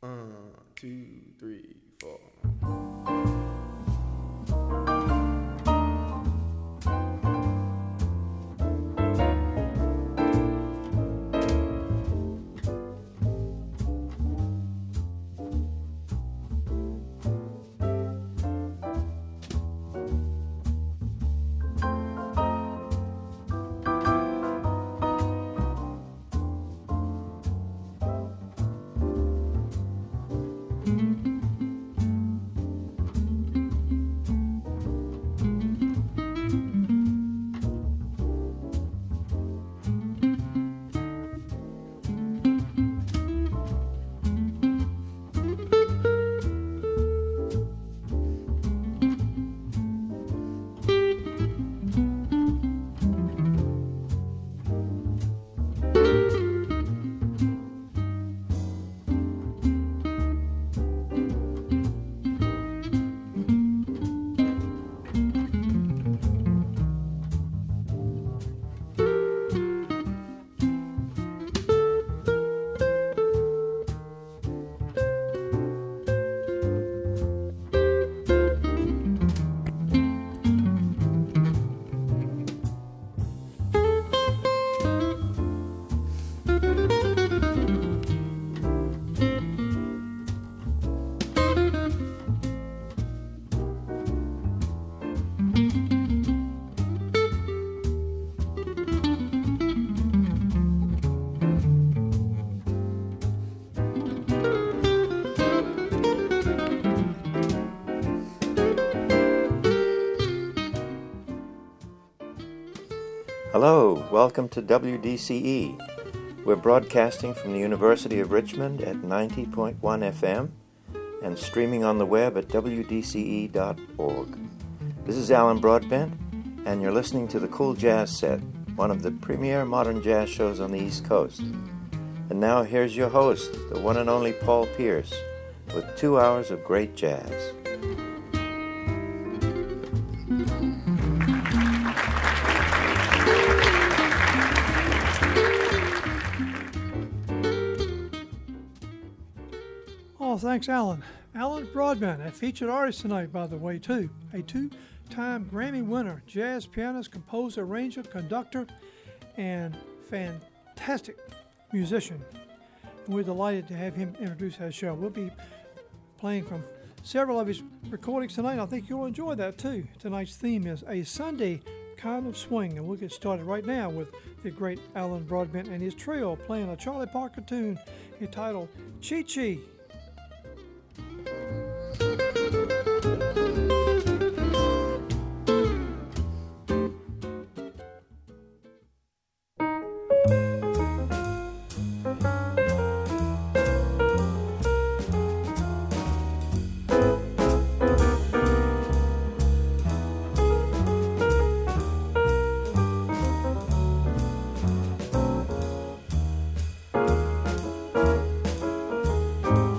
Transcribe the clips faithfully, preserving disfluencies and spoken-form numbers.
One, two, three, four. Hello, welcome to W D C E. We're broadcasting from the University of Richmond at ninety point one F M and streaming on the web at w d c e dot org. This is Alan Broadbent, and you're listening to the Cool Jazz Set, one of the premier modern jazz shows on the East Coast. And now here's your host, the one and only Paul Pierce, with two hours of great jazz. Oh, thanks, Alan. Alan Broadbent, a featured artist tonight, by the way, too. A two-time Grammy winner, jazz pianist, composer, arranger, conductor, and fantastic musician. And we're delighted to have him introduce our show. We'll be playing from several of his recordings tonight. I think you'll enjoy that, too. Tonight's theme is A Sunday Kind of Swing, and we'll get started right now with the great Alan Broadbent and his trio playing a Charlie Parker tune entitled Chi Chi. Thank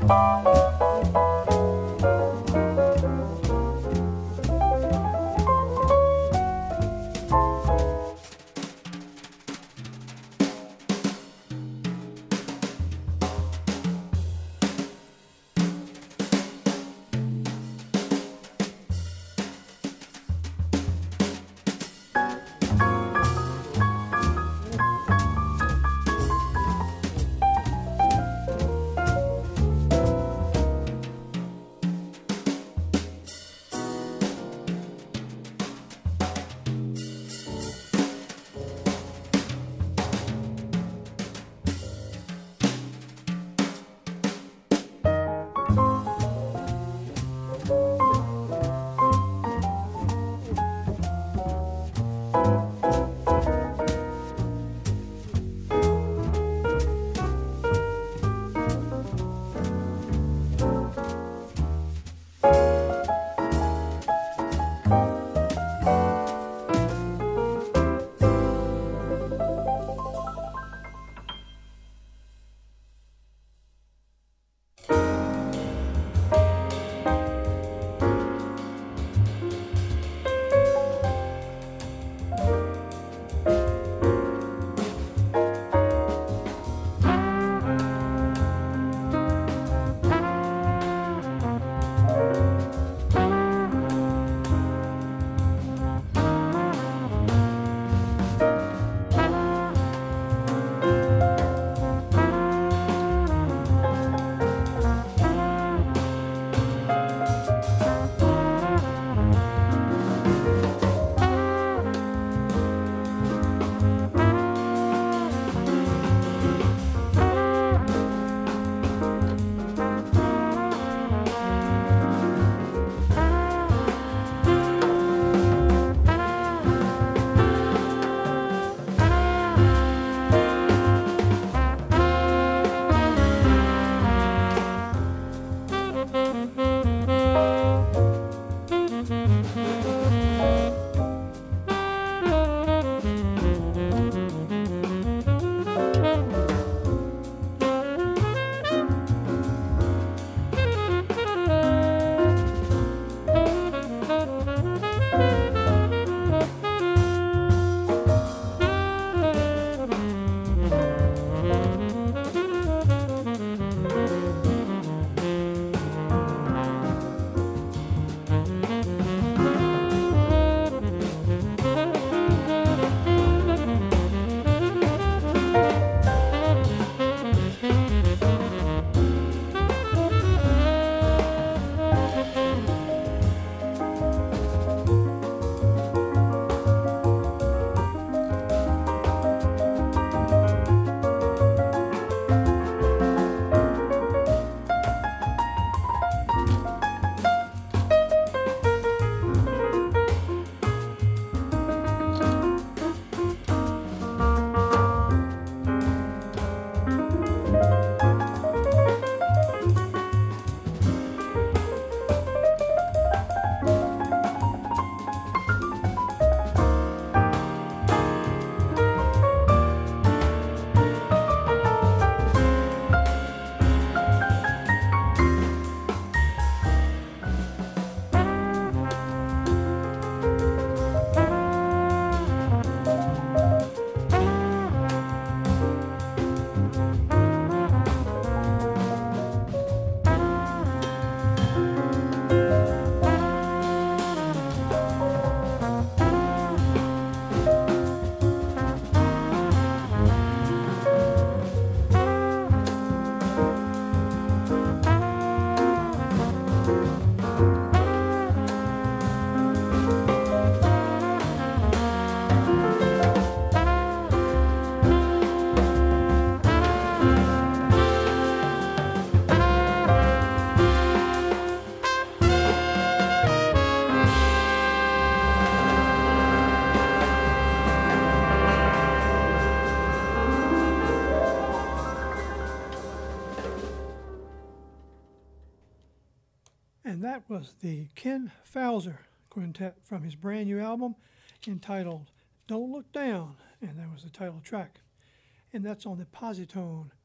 And that was the Ken Fowler Quintet from his brand new album entitled Don't Look Down, and that was the title track. And that's on the Positone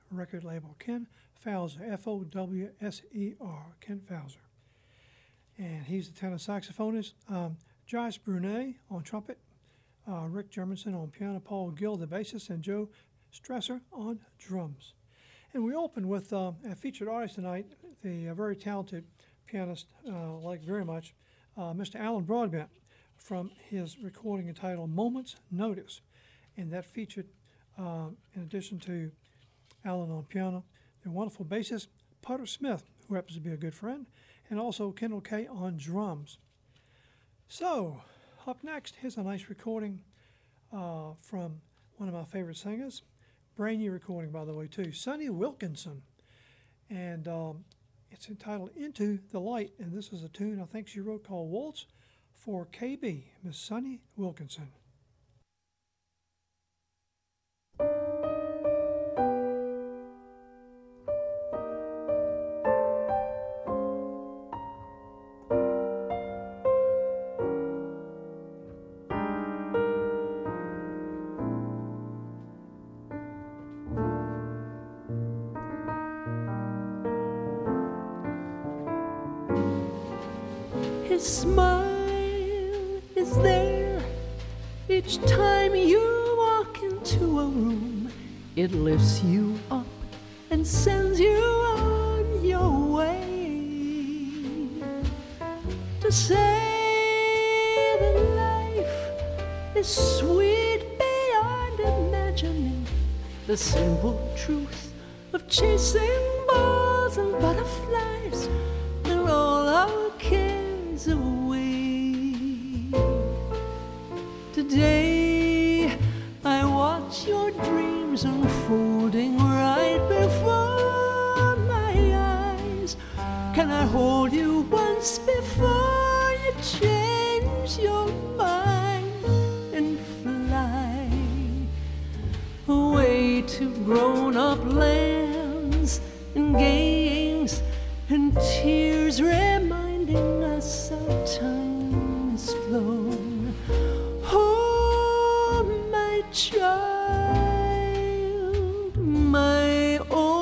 record label. Ken Fowser, F O W S E R, Ken Fowser. And he's the tenor saxophonist. Um, Josh Brunet on trumpet, uh, Rick Germanson on piano, Paul Gill, the bassist, and Joe Stresser on drums. And we open with uh, a featured artist tonight, the uh, very talented pianist, uh, like very much, uh, Mister Alan Broadbent, from his recording entitled Moments Notice. And that featured, uh, in addition to Alan on piano, the wonderful bassist Putter Smith, who happens to be a good friend, and also Kendall Kay on drums. So, up next, here's a nice recording uh, from one of my favorite singers. Brand new recording, by the way, too. Sonny Wilkinson. And um, it's entitled Into the Light. And this is a tune I think she wrote called Waltz for K B, Miss Sonny Wilkinson. His smile is there each time you walk into a room. It lifts you up and sends you on your way. To say that life is sweet beyond imagining, the simple truth of chasing balls and butterflies and all our cares away. Today I watch your dreams unfolding right before my eyes. Can I hold you once before you change your mind and fly away to grown-up lands and games and tears reminding us how time has flown? Oh, my child, my own.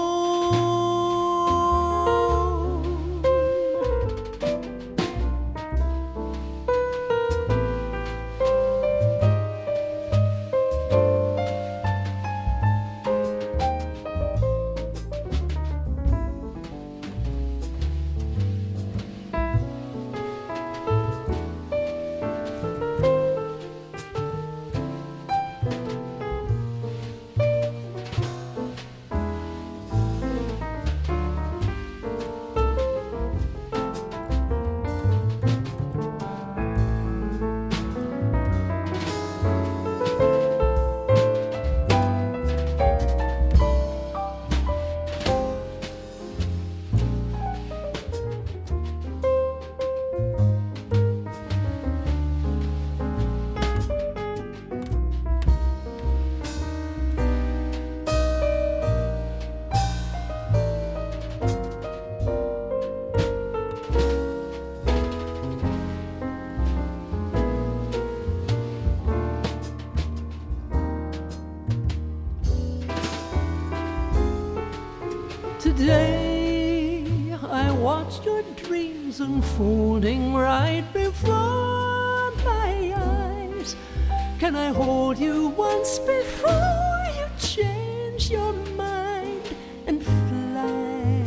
Today I watched your dreams unfolding right before my eyes. Can I hold you once before you change your mind and fly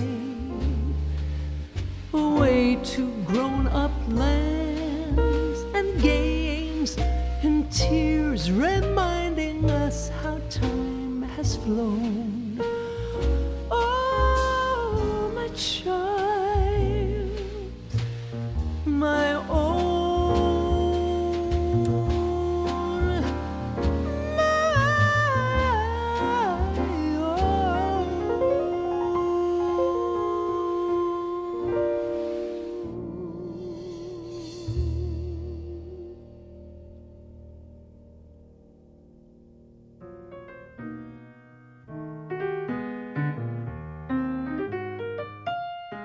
away to grown-up lands and games and tears reminding us how time has flown? Child, my own, my own.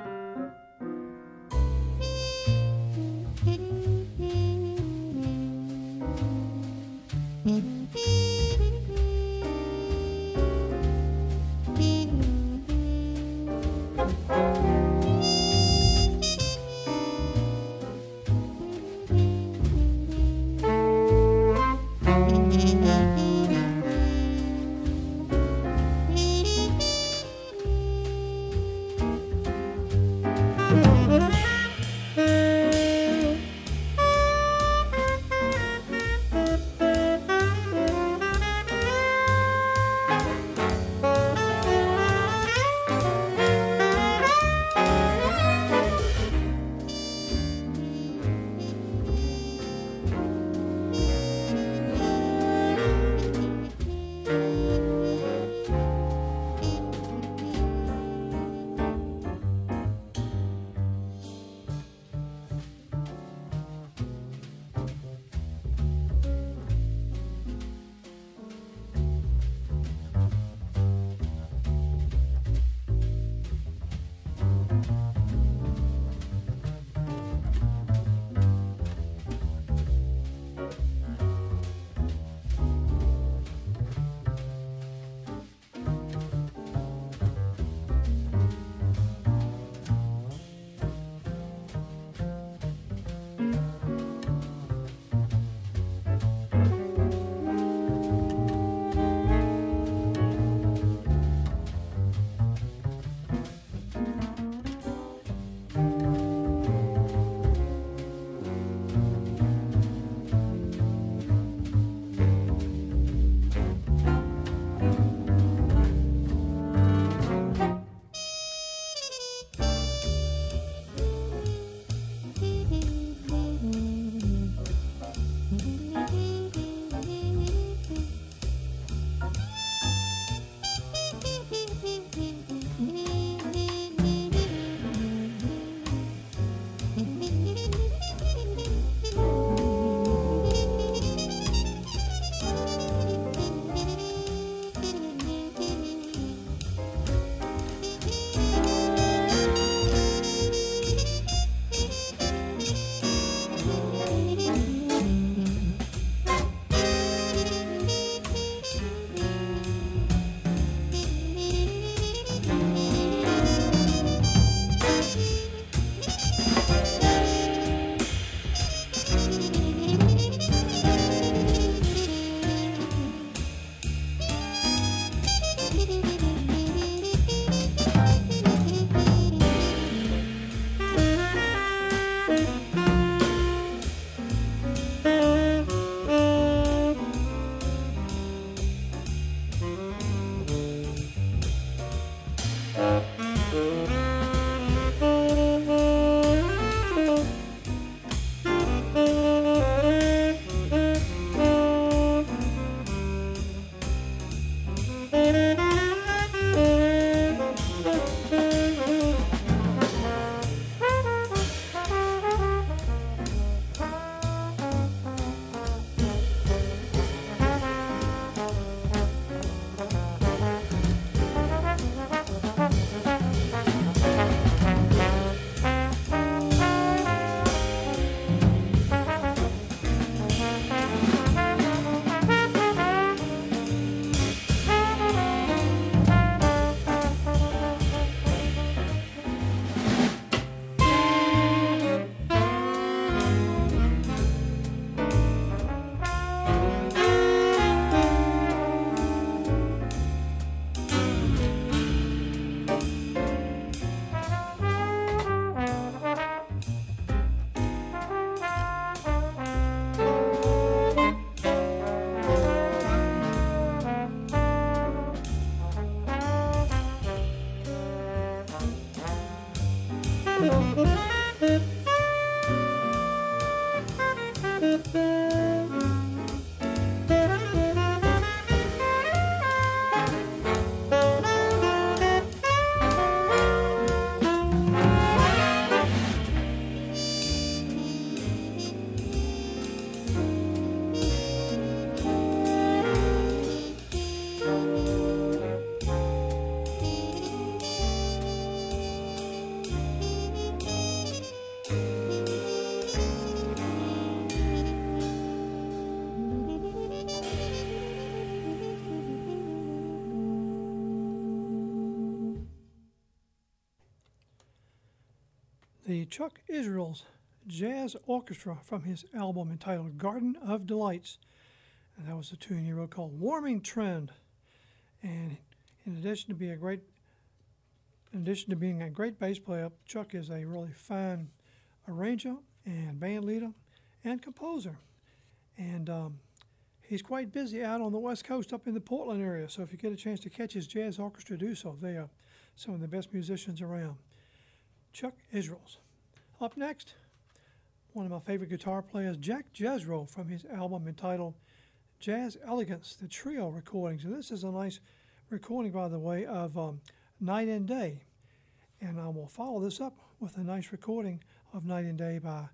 The Chuck Israels Jazz Orchestra from his album entitled Garden of Delights. And that was a tune he wrote called Warming Trend. And in addition to being a great in addition to being a great bass player, Chuck is a really fine arranger and band leader and composer. And um, he's quite busy out on the West Coast up in the Portland area. So if you get a chance to catch his jazz orchestra, do so. They are some of the best musicians around. Chuck Israels. Up next, one of my favorite guitar players, Jack Jesro, from his album entitled Jazz Elegance, the trio recordings. And this is a nice recording, by the way, of um, Night and Day. And I will follow this up with a nice recording of Night and Day by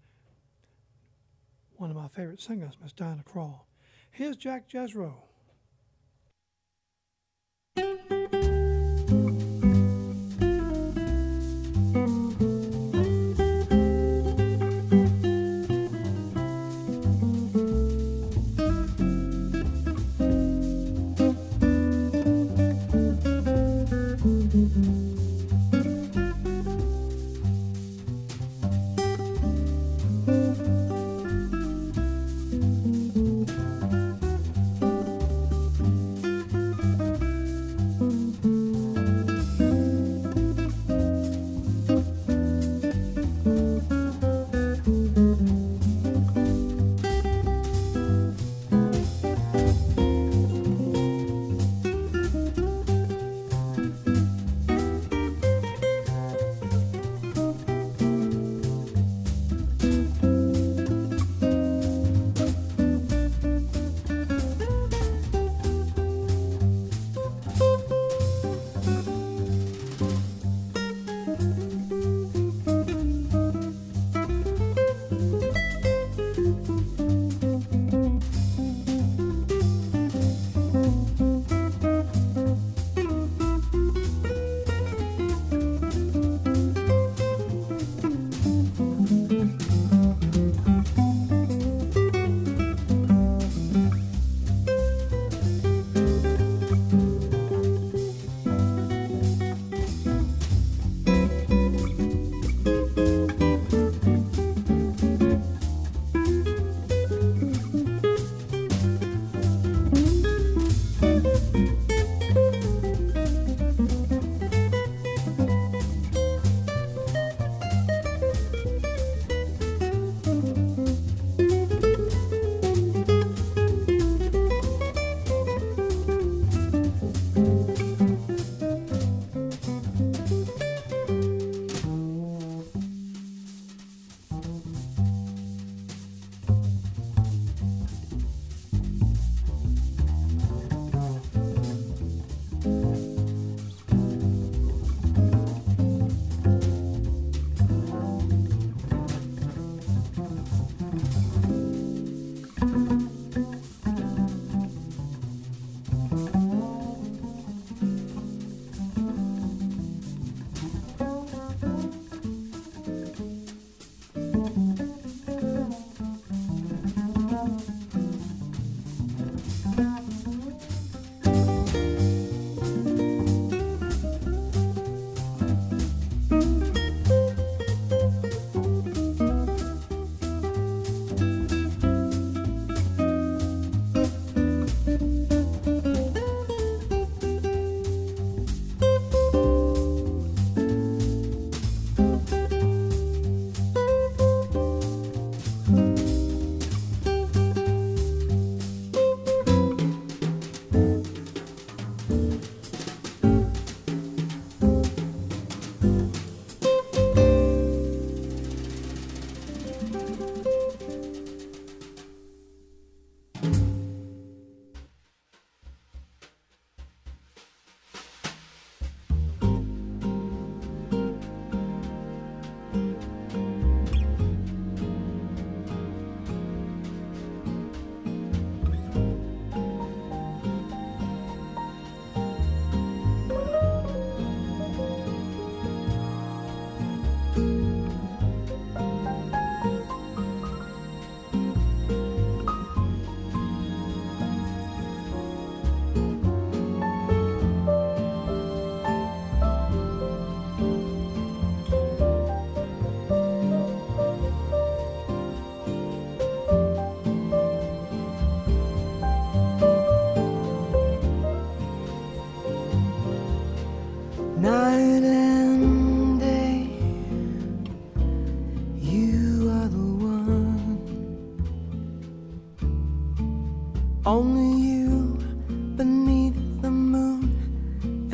one of my favorite singers, Miss Dinah Krall. Here's Jack Jesro. Thank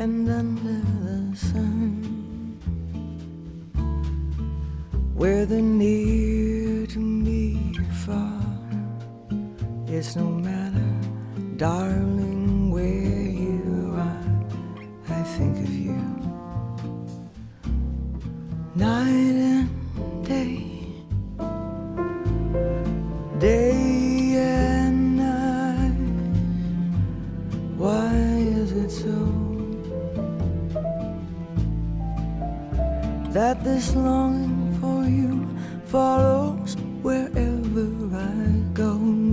and under the sun, where the near to me far, it's no matter, darling, where you are, I think of you night and day, day and night. Why is it so that this longing for you follows wherever I go?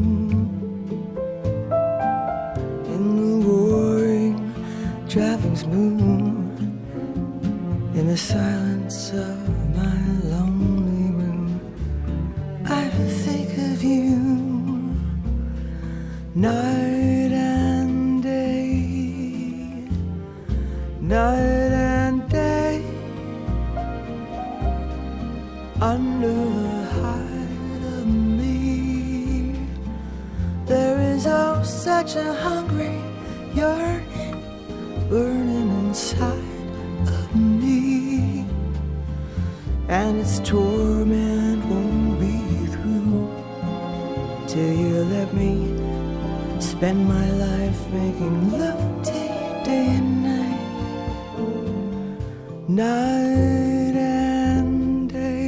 In the roaring traffic smooth, in the silence of my lonely room, I think of you night and day, night and day. Under the hide of me, there is oh such a hungry yearning burning inside of me, and its torment won't be through till you let me spend my life making love to you day and night, night and day.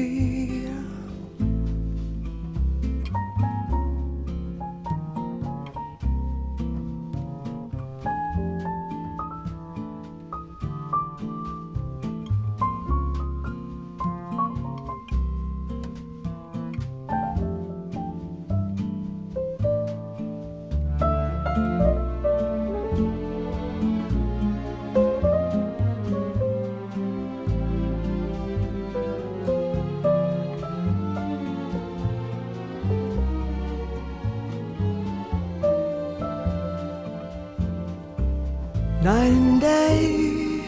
Night and day,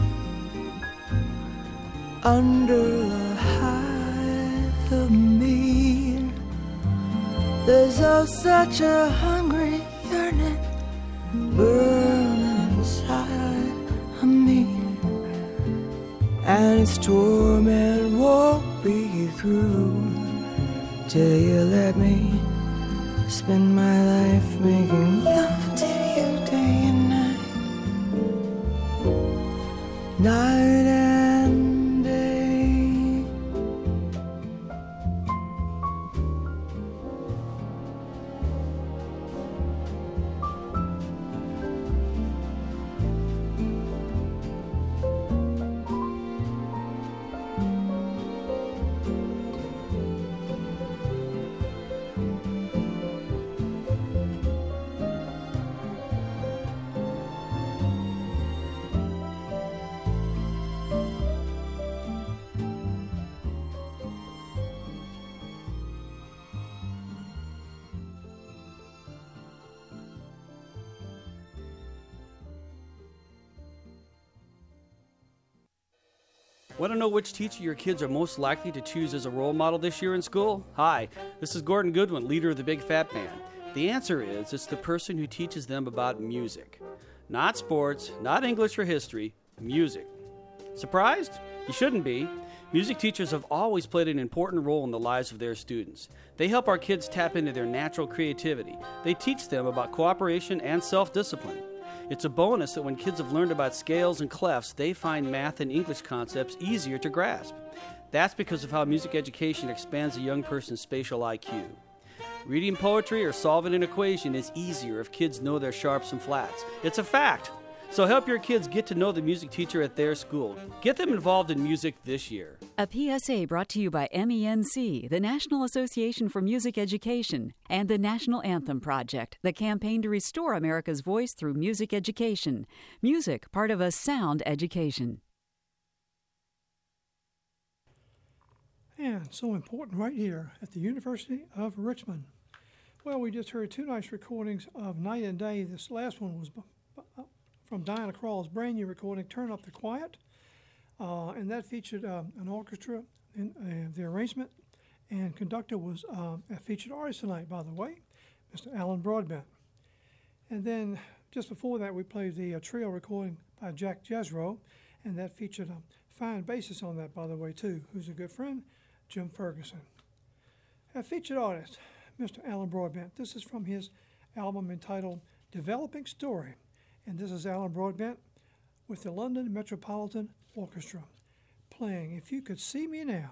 under the hide of me, there's oh such a hungry yearning burning inside of me, and its torment won't be through till you let me spend my life making love to you day and night, night and day. Want to know which teacher your kids are most likely to choose as a role model this year in school? Hi, this is Gordon Goodwin, leader of the Big Fat Band. The answer is it's the person who teaches them about music. Not sports, not English or history, music. Surprised? You shouldn't be. Music teachers have always played an important role in the lives of their students. They help our kids tap into their natural creativity. They teach them about cooperation and self-discipline. It's a bonus that when kids have learned about scales and clefs, they find math and English concepts easier to grasp. That's because of how music education expands a young person's spatial I Q. Reading poetry or solving an equation is easier if kids know their sharps and flats. It's a fact. So help your kids get to know the music teacher at their school. Get them involved in music this year. A P S A brought to you by M E N C, the National Association for Music Education, and the National Anthem Project, the campaign to restore America's voice through music education. Music, part of a sound education. And so important right here at the University of Richmond. Well, we just heard two nice recordings of Night and Day. This last one was from Diana Krall's brand new recording, Turn Up the Quiet, uh, and that featured uh, an orchestra in uh, the arrangement, and conductor was uh, a featured artist tonight, by the way, Mister Alan Broadbent. And then just before that, we played the uh, trio recording by Jack Jesro, and that featured a fine bassist on that, by the way, too, who's a good friend, Jim Ferguson. A featured artist, Mister Alan Broadbent. This is from his album entitled Developing Story, and this is Alan Broadbent with the London Metropolitan Orchestra playing If You Could See Me Now.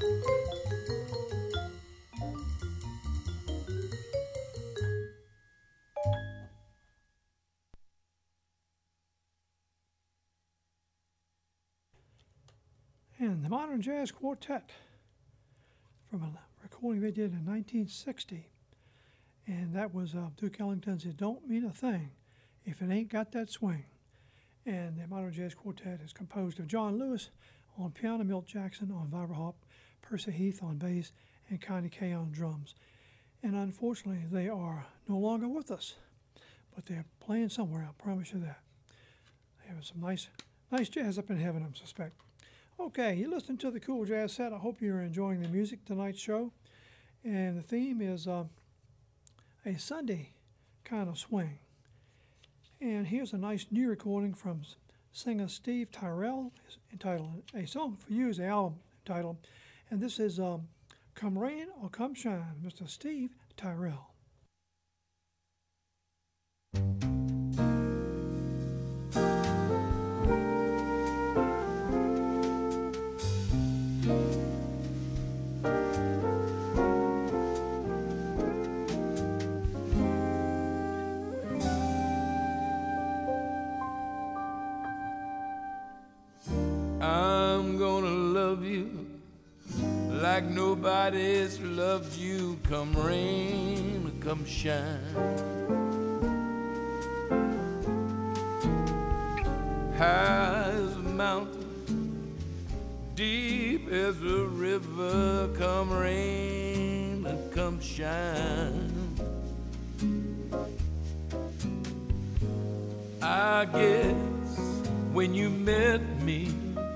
And the Modern Jazz Quartet from a recording they did in nineteen sixty. And that was uh, Duke Ellington's It Don't Mean a Thing If It Ain't Got That Swing. And the Modern Jazz Quartet is composed of John Lewis on piano, Milt Jackson on vibraharp, Percy Heath on bass, and Connie Kay on drums. And unfortunately, they are no longer with us. But they're playing somewhere, I promise you that. They have some nice, nice jazz up in heaven, I suspect. Okay, you listen to the Cool Jazz Set. I hope you're enjoying the music tonight's show. And the theme is uh, a Sunday kind of swing. And here's a nice new recording from singer Steve Tyrell, entitled A Song for You is the album title. And this is um, Come Rain or Come Shine, Mister Steve Tyrell. Like nobody's loved you, come rain or come shine. High as a mountain, deep as a river, come rain or come shine. I guess when you met me,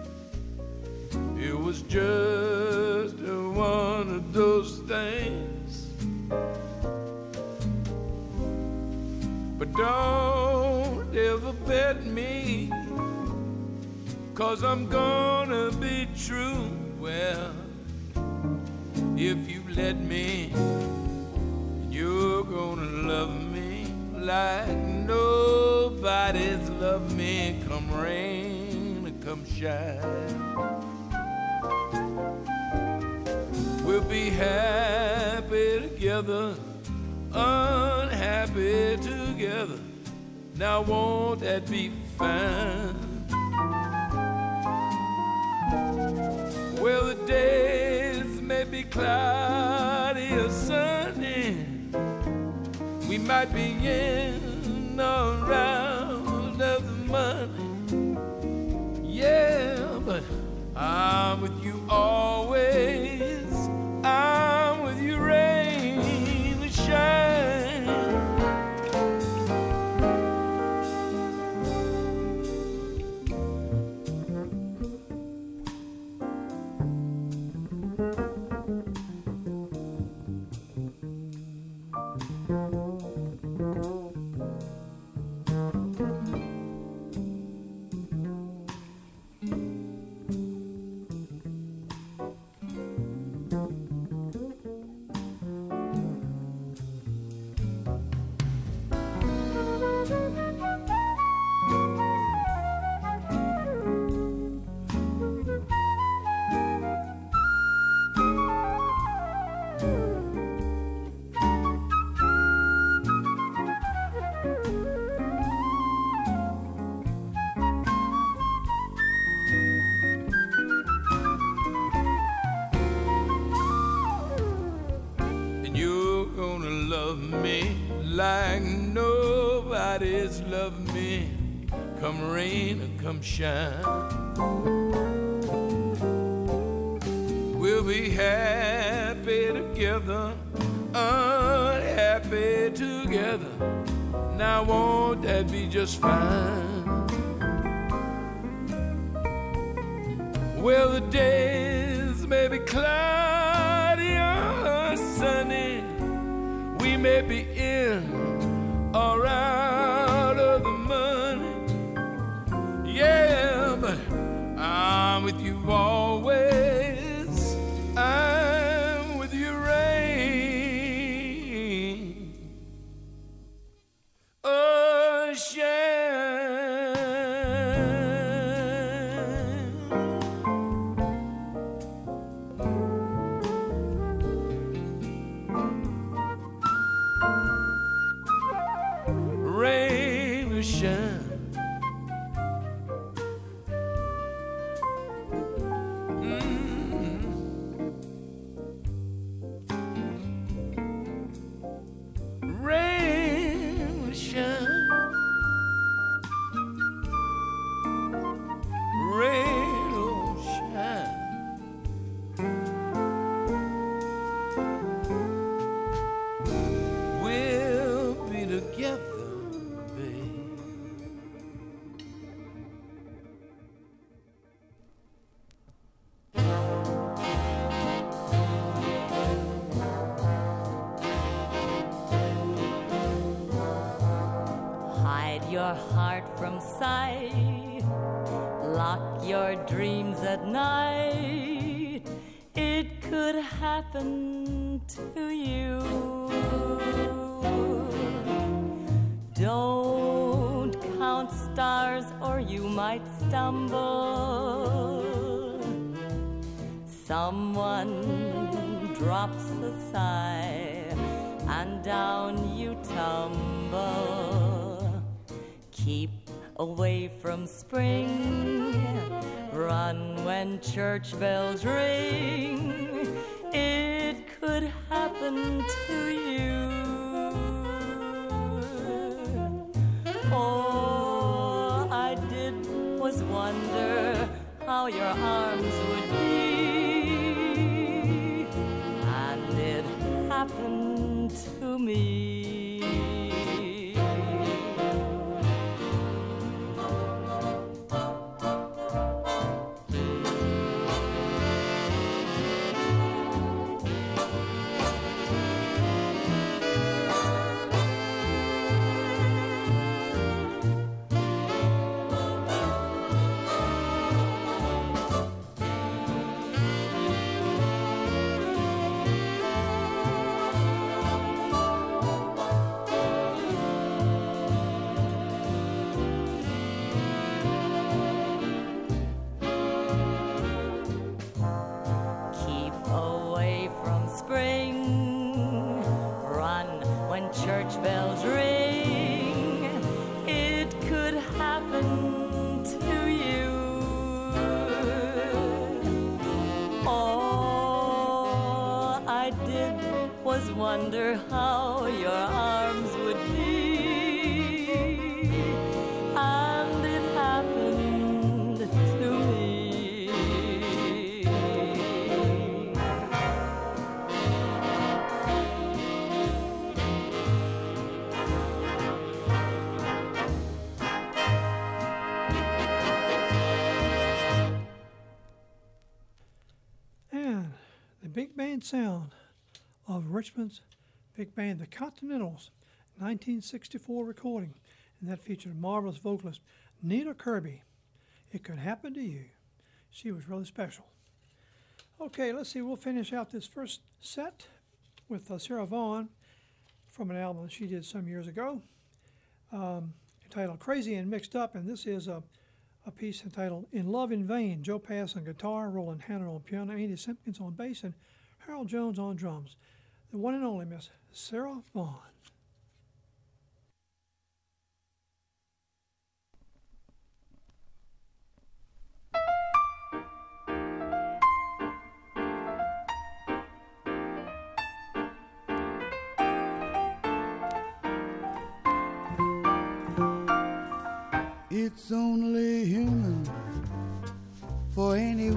it was just one of those things. But don't ever bet me, 'cause I'm gonna be true. Well, if you let me, you're gonna love me like nobody's loved me. Come rain or come shine, we'll be happy together, unhappy together. Now won't that be fine? Well, the days may be cloudy or sunny, we might be in or out of the money. Yeah, but I'm with you always. I'm with you, rain or shine. Come rain or come shine, we'll be happy together, unhappy together. Now won't that be just fine? Well, the days may be cloudy or sunny, we may be in or out of the money. Yeah, but I'm with you always. I'm with you, rain or shine. your heart from sight, lock your dreams at night, it could happen to you. Don't count stars or you might stumble. Someone drops a sigh and down you tumble. Keep away from spring, run when church bells ring, it could happen to you. All I did was wonder how your arms would be, and it happened to me. Church bells ring, it could happen to you. All I did was wonder how your arms would be, and it happened to me. Big band sound of Richmond's big band, the Continentals, nineteen sixty-four recording, and that featured marvelous vocalist Nina Kirby. It Could Happen to You. She was really special. Okay, let's see, we'll finish out this first set with uh, Sarah Vaughan from an album she did some years ago, um, entitled Crazy and Mixed Up, and this is a a piece entitled In Love in Vain. Joe Pass on guitar, Roland Hannon on piano, Andy Simpkins on bass, and Harold Jones on drums. The one and only Miss Sarah Vaughan. It's only human for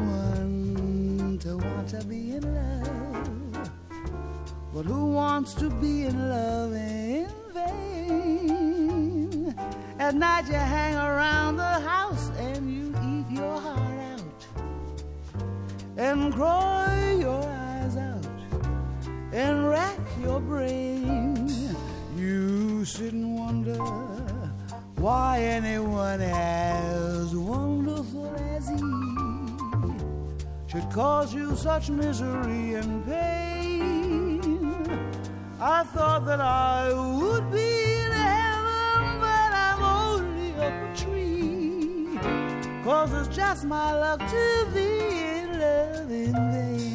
anyone to want to be in love. But who wants to be in love in vain? At night you hang around the house and you eat your heart out and cry your eyes out and rack your brain. You sit and wonder why anyone as wonderful as he should cause you such misery and pain. I thought that I would be in heaven, but I'm only up a tree, 'cause it's just my luck to be in love in vain.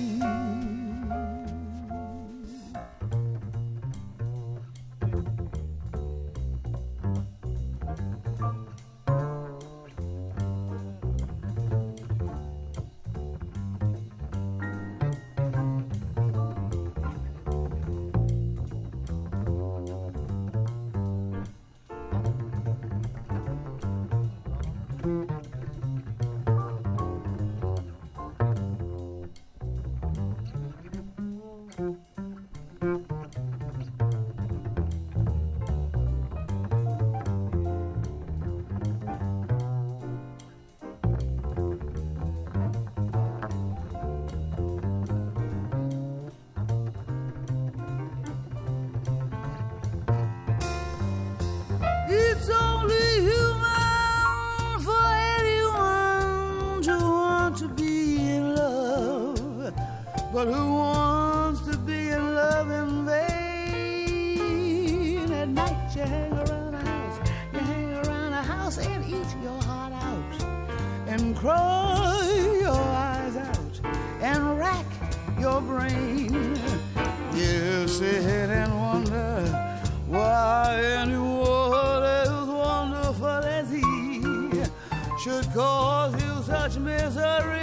It's only you But who wants to be in love in vain? At night you hang around a house, you hang around a house and eat your heart out, and cry your eyes out, and rack your brain. You sit and wonder why anyone as wonderful as he should cause you such misery.